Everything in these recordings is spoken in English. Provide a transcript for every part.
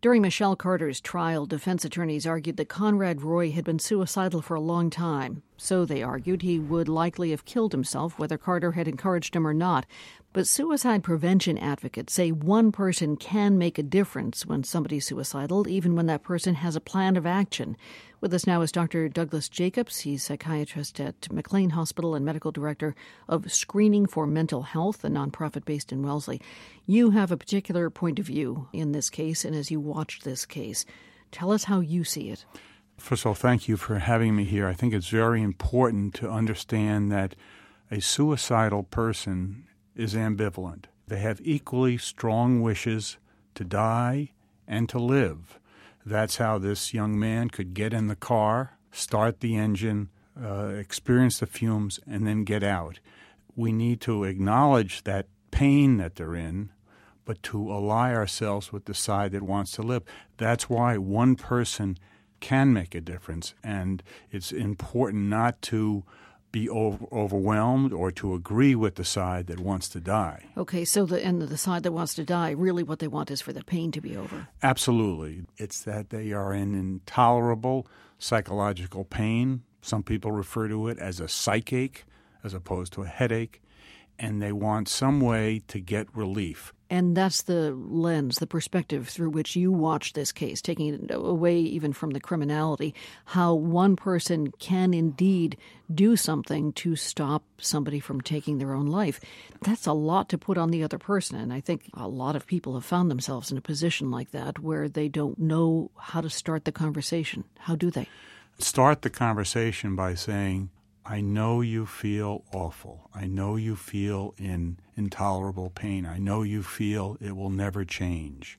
During Michelle Carter's trial, defense attorneys argued that Conrad Roy had been suicidal for a long time. So they argued he would likely have killed himself, whether Carter had encouraged him or not. But suicide prevention advocates say one person can make a difference when somebody's suicidal, even when that person has a plan of action. With us now is Dr. Douglas Jacobs. He's psychiatrist at McLean Hospital and medical director of Screening for Mental Health, a nonprofit based in Wellesley. You have a particular point of view in this case, and as you watched this case, tell us how you see it. First of all, thank you for having me here. I think it's very important to understand that a suicidal person is ambivalent. They have equally strong wishes to die and to live. That's how this young man could get in the car, start the engine, experience the fumes, and then get out. We need to acknowledge that pain that they're in, but to ally ourselves with the side that wants to live. That's why one person can make a difference, and it's important not to be overwhelmed or to agree with the side that wants to die. Okay, so the side that wants to die, really what they want is for the pain to be over. Absolutely. It's that they are in intolerable psychological pain. Some people refer to it as a psychache as opposed to a headache, and they want some way to get relief. And that's the lens, the perspective through which you watch this case, taking it away even from the criminality, how one person can indeed do something to stop somebody from taking their own life. That's a lot to put on the other person, and I think a lot of people have found themselves in a position like that where they don't know how to start the conversation. How do they? Start the conversation by saying, I know you feel awful. I know you feel in intolerable pain. I know you feel it will never change.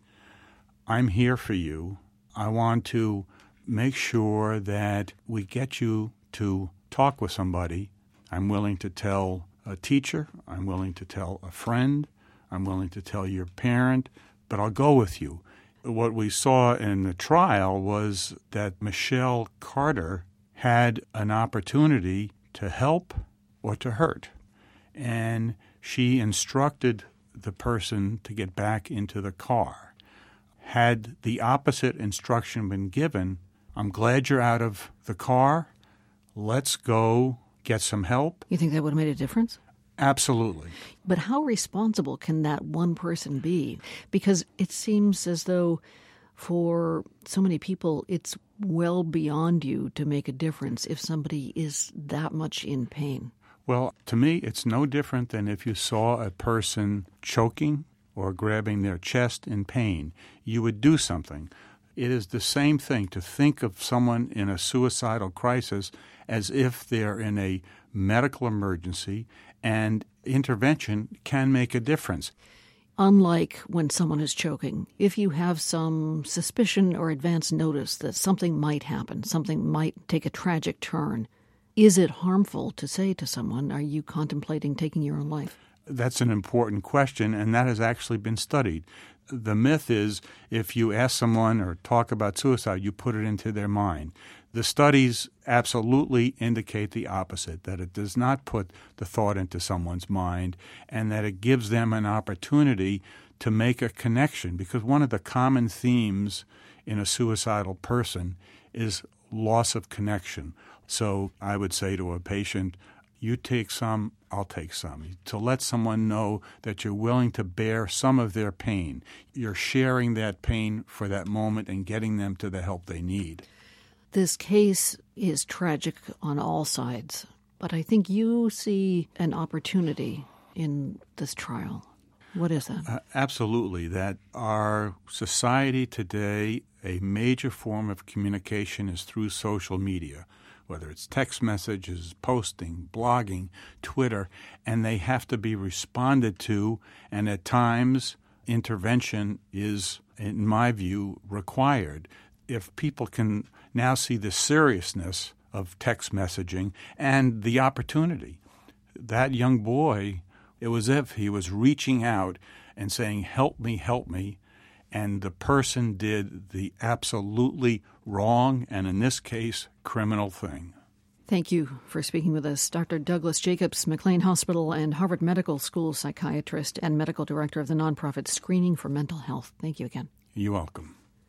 I'm here for you. I want to make sure that we get you to talk with somebody. I'm willing to tell a teacher. I'm willing to tell a friend. I'm willing to tell your parent, but I'll go with you. What we saw in the trial was that Michelle Carter had an opportunity to help or to hurt. And she instructed the person to get back into the car. Had the opposite instruction been given, I'm glad you're out of the car, let's go get some help. You think that would have made a difference? Absolutely. But how responsible can that one person be? Because it seems as though for so many people, it's well beyond you to make a difference if somebody is that much in pain. Well, to me, it's no different than if you saw a person choking or grabbing their chest in pain. You would do something. It is the same thing to think of someone in a suicidal crisis as if they're in a medical emergency, and intervention can make a difference. Unlike when someone is choking, if you have some suspicion or advance notice that something might happen, something might take a tragic turn, is it harmful to say to someone, are you contemplating taking your own life? That's an important question, and that has actually been studied. The myth is if you ask someone or talk about suicide, you put it into their mind. The studies absolutely indicate the opposite, that it does not put the thought into someone's mind and that it gives them an opportunity to make a connection. Because one of the common themes in a suicidal person is loss of connection. So I would say to a patient, you take some, I'll take some. To let someone know that you're willing to bear some of their pain. You're sharing that pain for that moment and getting them to the help they need. This case is tragic on all sides, but I think you see an opportunity in this trial. What is that? Absolutely. That our society today, a major form of communication is through social media, whether it's text messages, posting, blogging, Twitter, and they have to be responded to, and at times intervention is, in my view, required. If people can now see the seriousness of text messaging and the opportunity, that young boy, it was as if he was reaching out and saying, help me, and the person did the absolutely wrong and, in this case, criminal thing. Thank you for speaking with us. Dr. Douglas Jacobs, McLean Hospital and Harvard Medical School psychiatrist and medical director of the nonprofit Screening for Mental Health. Thank you again. You're welcome.